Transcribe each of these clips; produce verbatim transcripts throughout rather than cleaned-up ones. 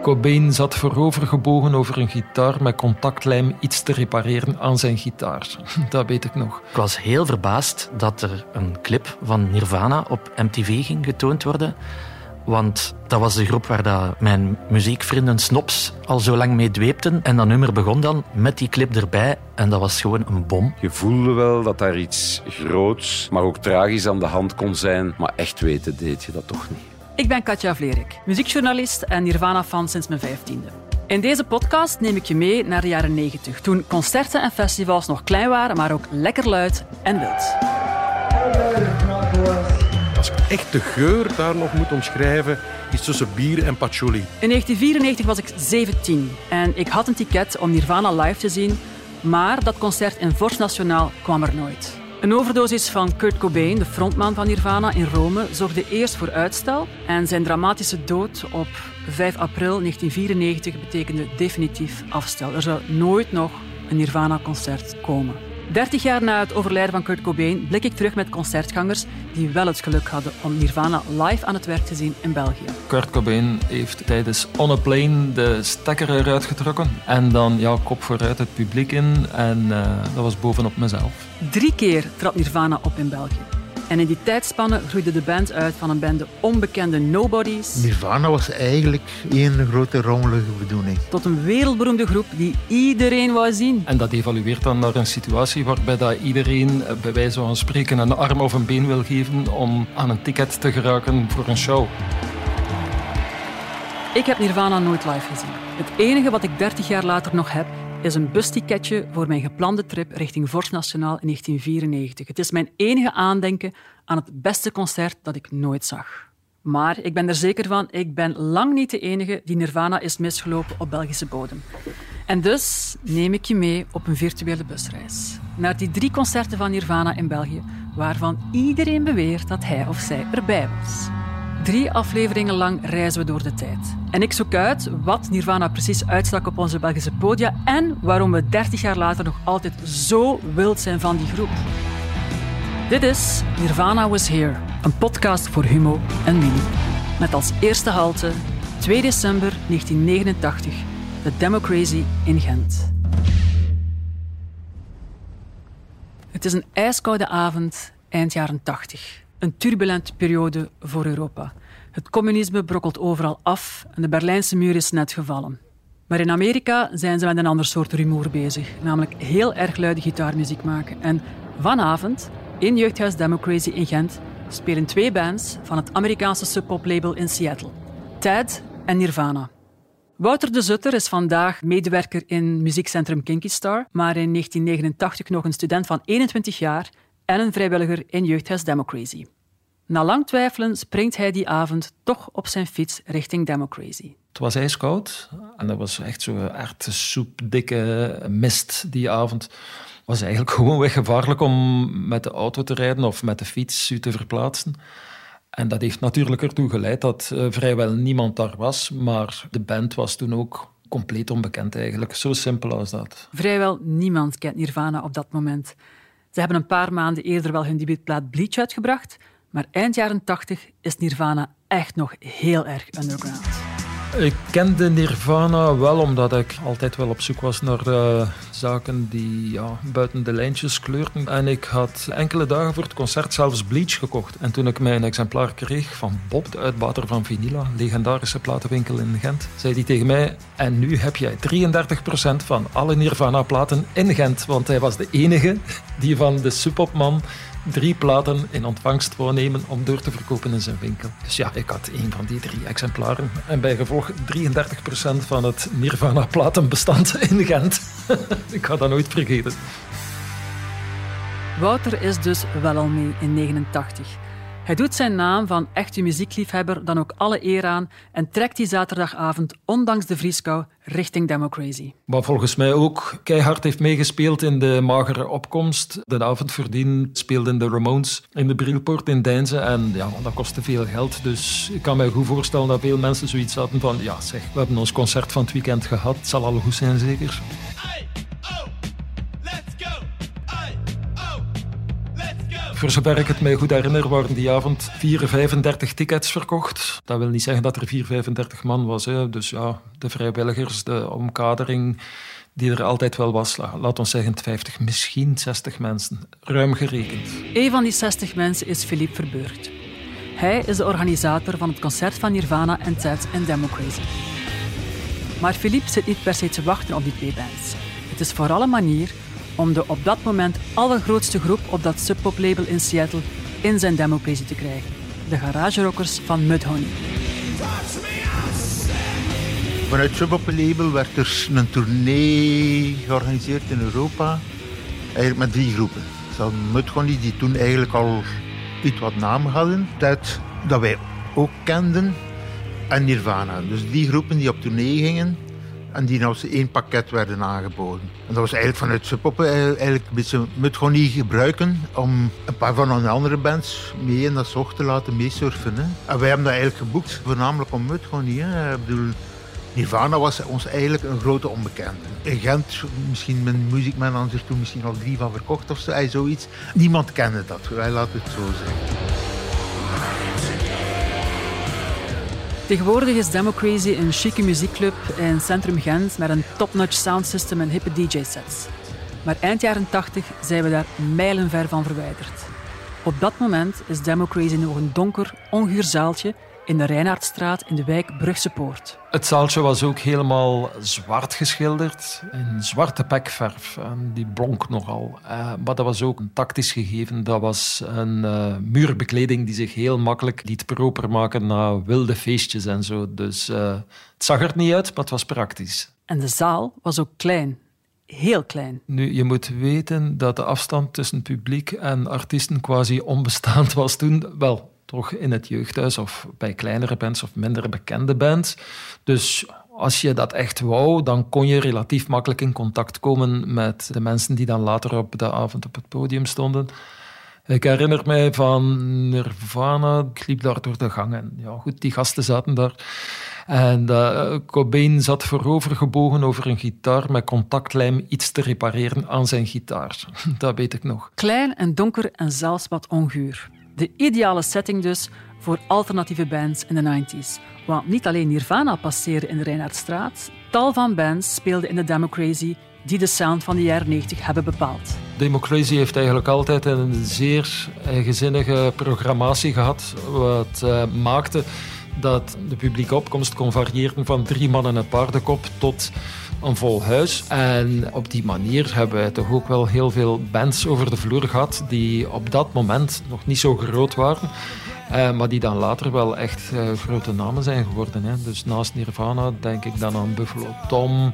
Cobain zat voorovergebogen over een gitaar met contactlijm iets te repareren aan zijn gitaar. Dat weet ik nog. Ik was heel verbaasd dat er een clip van Nirvana op M T V ging getoond worden. Want dat was de groep waar dat mijn muziekvrienden Snobs al zo lang mee dweepten. En dat nummer begon dan met die clip erbij. En dat was gewoon een bom. Je voelde wel dat daar iets groots, maar ook tragisch aan de hand kon zijn. Maar echt weten deed je dat toch niet. Ik ben Katja Vlerik, muziekjournalist en Nirvana-fan sinds mijn vijftiende. In deze podcast neem ik je mee naar de jaren negentig, toen concerten en festivals nog klein waren, maar ook lekker luid en wild. Als ik echt de geur daar nog moet omschrijven, is tussen bier en patchouli. In negentien vierennegentig was ik zeventien en ik had een ticket om Nirvana live te zien, maar dat concert in Vorst Nationaal kwam er nooit. Een overdosis van Kurt Cobain, de frontman van Nirvana, in Rome zorgde eerst voor uitstel en zijn dramatische dood op vijf april negentien vierennegentig betekende definitief afstel. Er zou nooit nog een Nirvana-concert komen. Dertig jaar na het overlijden van Kurt Cobain blik ik terug met concertgangers die wel het geluk hadden om Nirvana live aan het werk te zien in België. Kurt Cobain heeft tijdens On a Plane de stekker eruit getrokken en dan ja, kop vooruit het publiek in en uh, dat was bovenop mezelf. Drie keer trad Nirvana op in België. En in die tijdspanne groeide de band uit van een bende onbekende nobodies... Nirvana was eigenlijk één grote rommelige bedoeling. ...tot een wereldberoemde groep die iedereen wou zien. En dat evolueert dan naar een situatie waarbij dat iedereen bij wijze van spreken een arm of een been wil geven om aan een ticket te geraken voor een show. Ik heb Nirvana nooit live gezien. Het enige wat ik dertig jaar later nog heb, is een busticketje voor mijn geplande trip richting Vorst Nationaal in negentien vierennegentig. Het is mijn enige aandenken aan het beste concert dat ik nooit zag. Maar ik ben er zeker van, ik ben lang niet de enige die Nirvana is misgelopen op Belgische bodem. En dus neem ik je mee op een virtuele busreis. Naar die drie concerten van Nirvana in België, waarvan iedereen beweert dat hij of zij erbij was. Drie afleveringen lang reizen we door de tijd. En ik zoek uit wat Nirvana precies uitstak op onze Belgische podia en waarom we dertig jaar later nog altijd zo wild zijn van die groep. Dit is Nirvana Was Here, een podcast voor Humo en Mini. Met als eerste halte twee december negentien negenentachtig, de Democracy in Gent. Het is een ijskoude avond eind jaren tachtig. Een turbulente periode voor Europa. Het communisme brokkelt overal af en de Berlijnse muur is net gevallen. Maar in Amerika zijn ze met een ander soort rumoer bezig, namelijk heel erg luide gitaarmuziek maken. En vanavond, in Jeugdhuis Democracy in Gent, spelen twee bands van het Amerikaanse subpoplabel in Seattle. Tad en Nirvana. Wouter de Zutter is vandaag medewerker in muziekcentrum Kinky Star, maar in negentien negenentachtig nog een student van eenentwintig jaar en een vrijwilliger in Jeugdhuis Democracy. Na lang twijfelen springt hij die avond toch op zijn fiets richting Democracy. Het was ijskoud en dat was echt zo'n aardse soep, dikke mist die avond. Het was eigenlijk gewoonweg gevaarlijk om met de auto te rijden of met de fiets u te verplaatsen. En dat heeft natuurlijk ertoe geleid dat uh, vrijwel niemand daar was, maar de band was toen ook compleet onbekend eigenlijk. Zo simpel als dat. Vrijwel niemand kent Nirvana op dat moment. Ze hebben een paar maanden eerder wel hun debuutplaat Bleach uitgebracht, maar eind jaren tachtig is Nirvana echt nog heel erg underground. Ik kende Nirvana wel omdat ik altijd wel op zoek was naar uh, zaken die ja, buiten de lijntjes kleurden. En ik had enkele dagen voor het concert zelfs Bleach gekocht. En toen ik mijn exemplaar kreeg van Bob, de uitbater van Vinila, legendarische platenwinkel in Gent, zei hij tegen mij: en nu heb jij drieëndertig procent van alle Nirvana-platen in Gent. Want hij was de enige die van de Sub-Pop-man drie platen in ontvangst wou nemen om door te verkopen in zijn winkel. Dus ja, ik had één van die drie exemplaren. En bij gevolg drieëndertig procent van het Nirvana-platenbestand in Gent. Ik ga dat nooit vergeten. Wouter is dus wel al mee in negenentachtig. Hij doet zijn naam van echte muziekliefhebber dan ook alle eer aan en trekt die zaterdagavond, ondanks de vrieskou, richting Democracy. Wat volgens mij ook keihard heeft meegespeeld in de magere opkomst. De avond voordien speelden de Ramones in de Brielpoort in Deinze en ja, dat kostte veel geld. Dus ik kan me goed voorstellen dat veel mensen zoiets hadden van ja zeg, we hebben ons concert van het weekend gehad, het zal al goed zijn zeker. Voor zover ik het mij goed herinner, waren die avond vierhonderdvijfendertig tickets verkocht. Dat wil niet zeggen dat er vierhonderdvijfendertig man was. Hè. Dus ja, de vrijwilligers, de omkadering die er altijd wel was. Laten we zeggen vijftig, misschien zestig mensen. Ruim gerekend. Een van die zestig mensen is Philippe Verburgt. Hij is de organisator van het concert van Nirvana en Ted in Democracy. Maar Philippe zit niet per se te wachten op die twee bands. Het is vooral een manier om de op dat moment allergrootste groep op dat subpoplabel in Seattle in zijn Democracy te krijgen. De garagerockers van Mudhoney. Vanuit Subpop-label werd er een tournee georganiseerd in Europa. Eigenlijk met drie groepen. Ze hadden Mudhoney, die toen eigenlijk al iets wat naam hadden. Dat, dat wij ook kenden. En Nirvana. Dus die groepen die op tournee gingen en die als één pakket werden aangeboden. En dat was eigenlijk vanuit Sub Pop eigenlijk een beetje Mudhoney gebruiken om een paar van onze andere bands mee in dat zocht te laten meesurfen. Hè. En wij hebben dat eigenlijk geboekt, voornamelijk om Mudhoney. Hè. Ik bedoel, Nirvana was ons eigenlijk een grote onbekende. In Gent, misschien met Music Man aan zich toen misschien al drie van verkocht of zo, zoiets. Niemand kende dat, wij laten het zo zeggen. Tegenwoordig is Democracy een chique muziekclub in Centrum Gent met een top-notch soundsystem en hippe D J-sets. Maar eind jaren tachtig zijn we daar mijlenver van verwijderd. Op dat moment is Democracy nog een donker, onguur zaaltje in de Reinaardstraat in de wijk Brugse Poort. Het zaaltje was ook helemaal zwart geschilderd, in zwarte pekverf. En die blonk nogal. Uh, maar dat was ook een tactisch gegeven. Dat was een uh, muurbekleding die zich heel makkelijk liet proper maken na wilde feestjes en zo. Dus uh, het zag er niet uit, maar het was praktisch. En de zaal was ook klein. Heel klein. Nu, je moet weten dat de afstand tussen publiek en artiesten quasi onbestaand was toen. Wel, toch in het jeugdhuis of bij kleinere bands of minder bekende bands. Dus als je dat echt wou, dan kon je relatief makkelijk in contact komen met de mensen die dan later op de avond op het podium stonden. Ik herinner mij van Nirvana, ik liep daar door de gang en ja, goed, die gasten zaten daar. En uh, Cobain zat voorovergebogen over een gitaar met contactlijm iets te repareren aan zijn gitaar. Dat weet ik nog. Klein en donker en zelfs wat onguur. De ideale setting dus voor alternatieve bands in de negentig. Want niet alleen Nirvana passeerde in de Reinaardstraat, tal van bands speelden in de Democracy die de sound van de jaren negentig hebben bepaald. Democracy heeft eigenlijk altijd een zeer eigenzinnige programmatie gehad, wat uh, maakte dat de publieke opkomst kon variëren van drie man en een paardenkop tot een vol huis. En op die manier hebben wij toch ook wel heel veel bands over de vloer gehad die op dat moment nog niet zo groot waren, uh, maar die dan later wel echt uh, grote namen zijn geworden. Hè. Dus naast Nirvana denk ik dan aan Buffalo Tom,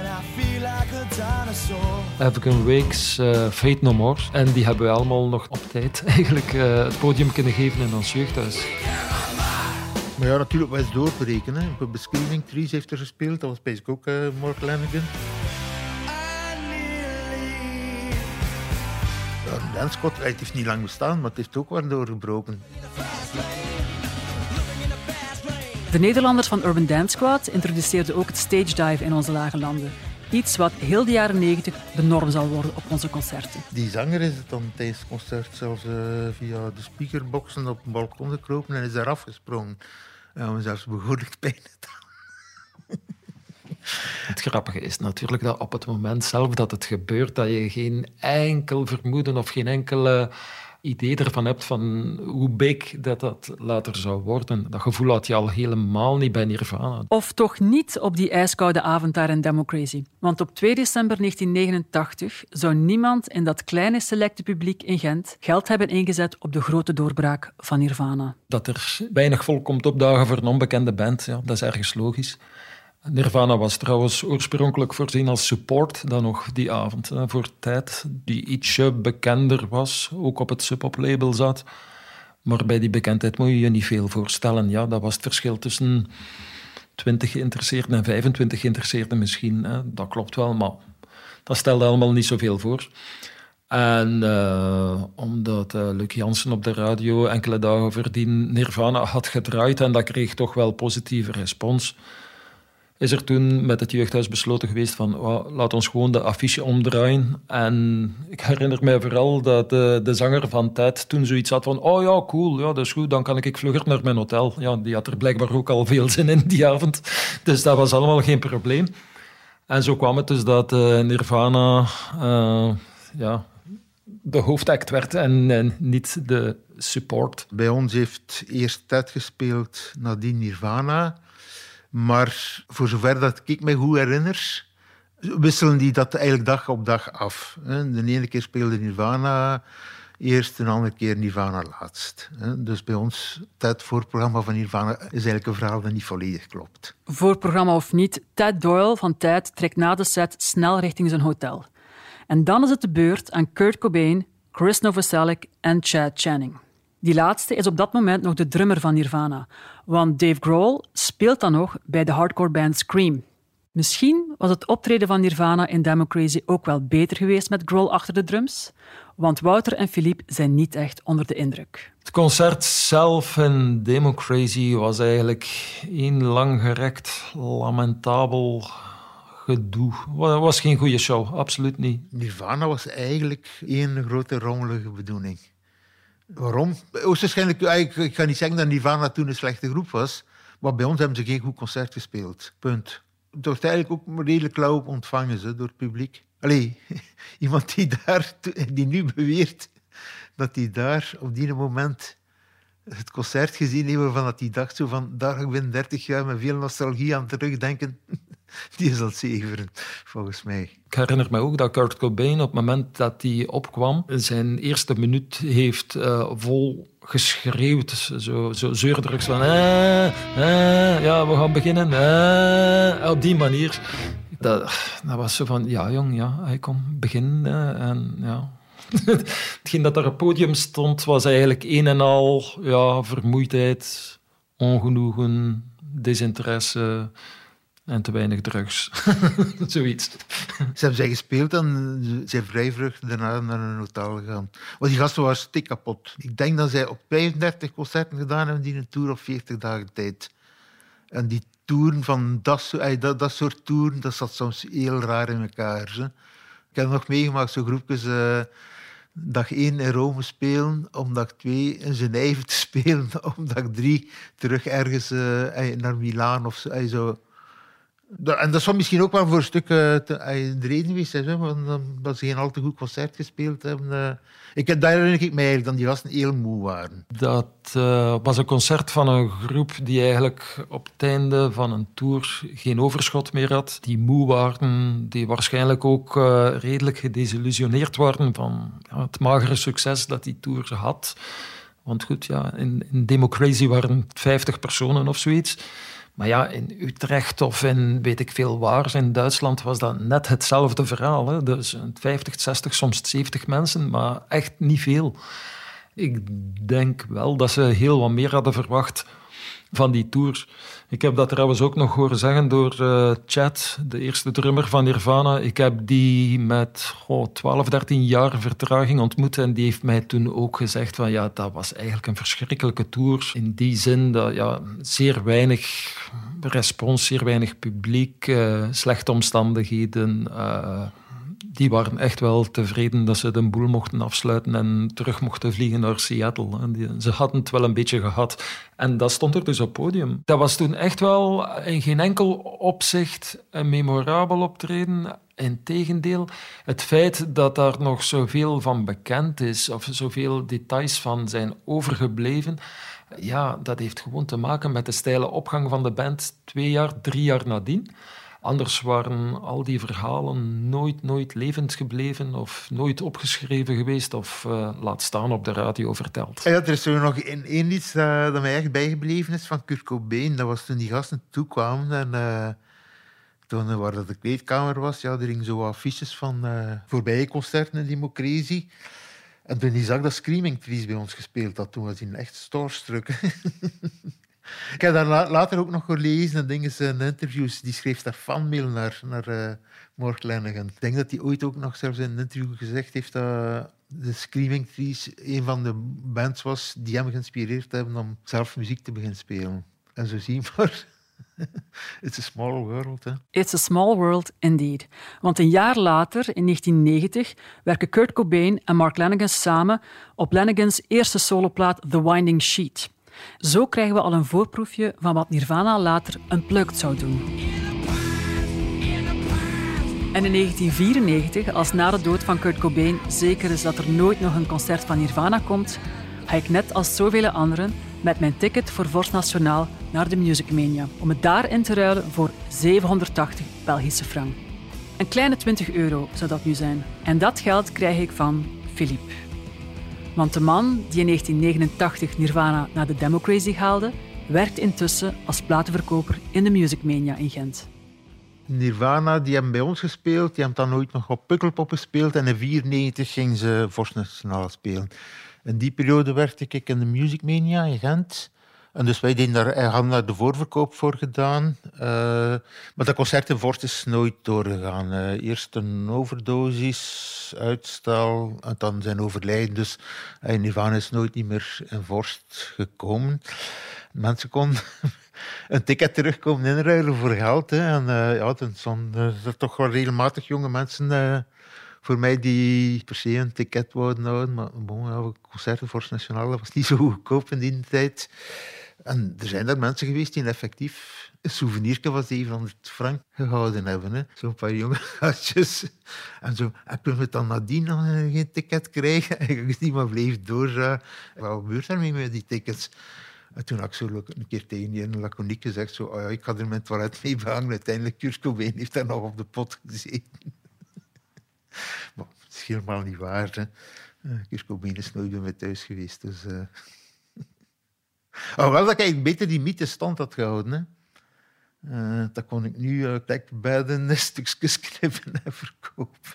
African Wakes, uh, Fate No More. En die hebben we allemaal nog op tijd eigenlijk uh, het podium kunnen geven in ons jeugdhuis. Maar ja, natuurlijk was het doorbreken. Hè. Op Bescreening Trees heeft er gespeeld. Dat was basic ook uh, Mark Lanegan. Ja, Dan Scott, het heeft niet lang bestaan, maar het heeft ook wel doorgebroken. De Nederlanders van Urban Dance Squad introduceerden ook het stage dive in onze lage landen. Iets wat heel de jaren negentig de norm zal worden op onze concerten. Die zanger is het dan tijdens het concert zelfs uh, via de speakerboxen op het balkon gekropen en is daar afgesprongen. We hebben zelfs behoorlijk pijn gedaan. Het grappige is natuurlijk dat op het moment zelf dat het gebeurt, dat je geen enkel vermoeden of geen enkele idee ervan hebt van hoe big dat, dat later zou worden. Dat gevoel had je al helemaal niet bij Nirvana. Of toch niet op die ijskoude avond daar in Democracy. Want op twee december negentien negenentachtig zou niemand in dat kleine selecte publiek in Gent geld hebben ingezet op de grote doorbraak van Nirvana. Dat er weinig volk komt opdagen voor een onbekende band, ja, dat is ergens logisch. Nirvana was trouwens oorspronkelijk voorzien als support dan nog die avond. Hè, voor tijd die ietsje bekender was, ook op het Sub Pop label zat. Maar bij die bekendheid moet je je niet veel voorstellen. Ja, dat was het verschil tussen twintig geïnteresseerden en vijfentwintig geïnteresseerden misschien. Hè. Dat klopt wel, maar dat stelde allemaal niet zoveel voor. En uh, omdat uh, Luc Jansen op de radio enkele dagen voordien Nirvana had gedraaid en dat kreeg toch wel positieve respons, is er toen met het jeugdhuis besloten geweest van oh, laat ons gewoon de affiche omdraaien. En ik herinner mij vooral dat de, de zanger van Ted toen zoiets had van oh ja, cool, ja, dat is goed, dan kan ik vlugger naar mijn hotel. Ja, die had er blijkbaar ook al veel zin in die avond. Dus dat was allemaal geen probleem. En zo kwam het dus dat uh, Nirvana uh, ja, de hoofdact werd en, en niet de support. Bij ons heeft eerst Ted gespeeld, nadien Nirvana. Maar voor zover dat ik me goed herinner, wisselen die dat eigenlijk dag op dag af. De ene keer speelde Nirvana eerst, de andere keer Nirvana laatst. Dus bij ons, het voorprogramma van Nirvana, is eigenlijk een verhaal dat niet volledig klopt. Voorprogramma of niet, Ted Doyle van Ted trekt na de set snel richting zijn hotel. En dan is het de beurt aan Kurt Cobain, Chris Novoselic en Chad Channing. Die laatste is op dat moment nog de drummer van Nirvana, want Dave Grohl speelt dan nog bij de hardcore band Scream. Misschien was het optreden van Nirvana in Democracy ook wel beter geweest met Grohl achter de drums, want Wouter en Philippe zijn niet echt onder de indruk. Het concert zelf in Democracy was eigenlijk één langgerekt, lamentabel gedoe. Het was geen goede show, absoluut niet. Nirvana was eigenlijk één grote rommelige bedoeling. Waarom? Waarschijnlijk, ik ga niet zeggen dat Nirvana toen een slechte groep was, maar bij ons hebben ze geen goed concert gespeeld. Punt. Het wordt eigenlijk ook redelijk lauw ontvangen ze, door het publiek. Allee, iemand die, daar, die nu beweert dat hij daar op die moment het concert gezien heeft waarvan dat hij dacht zo van, daar ga ik binnen dertig jaar met veel nostalgie aan terugdenken. Die is al zeveren, volgens mij. Ik herinner me ook dat Kurt Cobain op het moment dat hij opkwam, zijn eerste minuut heeft uh, vol geschreeuwd. Zo, zo zeurdrugs van... Eh, eh, ja, we gaan beginnen. Eh, op die manier. Dat, dat was zo van... Ja, jong, ja, hij kon beginnen. Uh, en ja... Hetgeen dat daar op het podium stond, was eigenlijk een en al ja, vermoeidheid, ongenoegen, desinteresse... En te weinig drugs. Zoiets. Ze hebben zij gespeeld en ze zijn vrij vlug daarna naar een hotel gegaan. Want die gasten waren stik kapot. Ik denk dat zij op vijfendertig concerten gedaan hebben die een tour op veertig dagen tijd. En die toeren van dat, dat, dat soort toeren, dat zat soms heel raar in elkaar. Hè. Ik heb nog meegemaakt, zo'n groepjes... Uh, dag één in Rome spelen, om dag twee in Genève te spelen, om dag drie terug ergens uh, naar Milaan of zo. Uh, zo. En dat zou misschien ook wel voor een stuk uh, te, uh, de reden geweest zijn, omdat ze geen al te goed concert gespeeld hebben. Uh. Ik heb, daar herinner ik mij eigenlijk dat die gasten heel moe waren. Dat uh, was een concert van een groep die eigenlijk op het einde van een tour geen overschot meer had. Die moe waren, die waarschijnlijk ook uh, redelijk gedesillusioneerd waren van ja, het magere succes dat die tour had. Want goed, ja, in, in Democracy waren het vijftig personen of zoiets. Maar ja, in Utrecht of in weet ik veel waar, in Duitsland was dat net hetzelfde verhaal. Hè? Dus vijftig, zestig, soms zeventig mensen, maar echt niet veel. Ik denk wel dat ze heel wat meer hadden verwacht van die tour. Ik heb dat trouwens ook nog horen zeggen door uh, Chad, de eerste drummer van Nirvana. Ik heb die met oh, twaalf, dertien jaar vertraging ontmoet en die heeft mij toen ook gezegd van ja, dat was eigenlijk een verschrikkelijke tour. In die zin dat ja, zeer weinig respons, zeer weinig publiek, uh, slechte omstandigheden. Uh, Die waren echt wel tevreden dat ze de boel mochten afsluiten en terug mochten vliegen naar Seattle. Ze hadden het wel een beetje gehad. En dat stond er dus op het podium. Dat was toen echt wel in geen enkel opzicht een memorabel optreden. Integendeel, het feit dat daar nog zoveel van bekend is, of zoveel details van zijn overgebleven, ja, dat heeft gewoon te maken met de steile opgang van de band twee jaar, drie jaar nadien. Anders waren al die verhalen nooit, nooit levend gebleven of nooit opgeschreven geweest of uh, laat staan op de radio verteld. Ja, er is zo nog één iets dat, dat mij echt bijgebleven is van Kurt Cobain. Dat was toen die gasten toekwamen en uh, toen uh, waar dat de kleedkamer was, ja, er hingen zo affiches van uh, voorbije concerten in Democracy. En toen hij zag dat Screaming Trees bij ons gespeeld had, toen was hij echt starstruck. Ik heb daar later ook nog gelezen en dingen in interviews. Die schreef daar fanmail naar, naar uh, Mark Lanegan. Ik denk dat hij ooit ook nog zelfs in een interview gezegd heeft dat de Screaming Trees een van de bands was die hem geïnspireerd hebben om zelf muziek te beginnen spelen. En zo zie je maar It's a small world. Hè. It's a small world indeed. Want een jaar later, in negentien negentig, werken Kurt Cobain en Mark Lanegan samen op Lanegans eerste soloplaat The Winding Sheet. Zo krijgen we al een voorproefje van wat Nirvana later Unplugged zou doen. En in negentien vierennegentig, als na de dood van Kurt Cobain zeker is dat er nooit nog een concert van Nirvana komt, ga ik net als zoveel anderen met mijn ticket voor Vorst Nationaal naar de Music Mania, om het daar in te ruilen voor zevenhonderdtachtig Belgische frank. Een kleine twintig euro zou dat nu zijn. En dat geld krijg ik van Philippe. Want de man die in negentien negenentachtig Nirvana naar de Democracy haalde, werkt intussen als platenverkoper in de Music Mania in Gent. Nirvana, die hebben bij ons gespeeld. Die hebben dan ooit nog op Pukkelpop gespeeld. En in negentien vierennegentig gingen ze Vorst Nationaal spelen. In die periode werkte ik in de Music Mania in Gent. En dus wij deden daar, hadden daar de voorverkoop voor gedaan. Uh, maar dat concert in Vorst is nooit doorgegaan. Uh, eerst een overdosis, uitstel en dan zijn overlijden. Dus uh, Nirvana is nooit niet meer in Vorst gekomen. Mensen konden een ticket terugkomen inruilen voor geld. Hè. En uh, ja, dan zijn er toch wel regelmatig jonge mensen uh, voor mij die per se een ticket wouden houden. Maar bon, ja, concerten Vorst Nationaal, dat was niet zo goedkoop in die tijd. En er zijn er mensen geweest die effectief een souvenirke van zevenhonderd frank gehouden hebben. Zo'n paar jonge gastjes. En zo, en kunnen we dan nadien nog geen ticket krijgen? En die maar bleef doorgaan. Wat gebeurt er mee met die tickets? En toen had ik zo een keer tegen die in laconiek gezegd, zo, oh ja, ik had er mijn toilet mee behangen. Uiteindelijk, Kurt Cobain heeft daar nog op de pot gezeten. Maar het is helemaal niet waar. Hè. Kurt Cobain is nooit bij mij thuis geweest. Dus, uh... oh, wel dat ik eigenlijk beter die mythe stand had gehouden. Hè. Uh, dat kon ik nu uh, bedden, stukjes knippen en verkopen.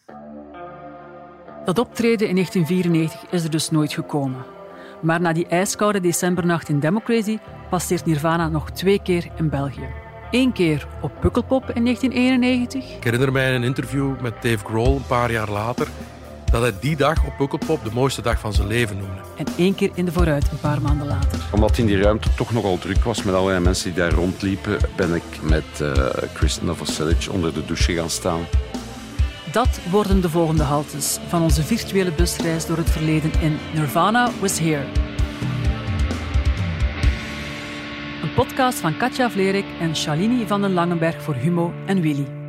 Dat optreden in negentien vierennegentig is er dus nooit gekomen. Maar na die ijskoude decembernacht in Democracy passeert Nirvana nog twee keer in België. Eén keer op Pukkelpop in negentien eenennegentig. Ik herinner mij in een interview met Dave Grohl een paar jaar later dat hij die dag op Pukkelpop de mooiste dag van zijn leven noemde. En één keer in de Vooruit, een paar maanden later. Omdat in die ruimte toch nogal druk was met allerlei mensen die daar rondliepen, ben ik met uh, Kristen Novoselic onder de douche gaan staan. Dat worden de volgende haltes van onze virtuele busreis door het verleden in Nirvana Was Here. Een podcast van Katja Vlerik en Shalini van den Langenberg voor Humo en Willy.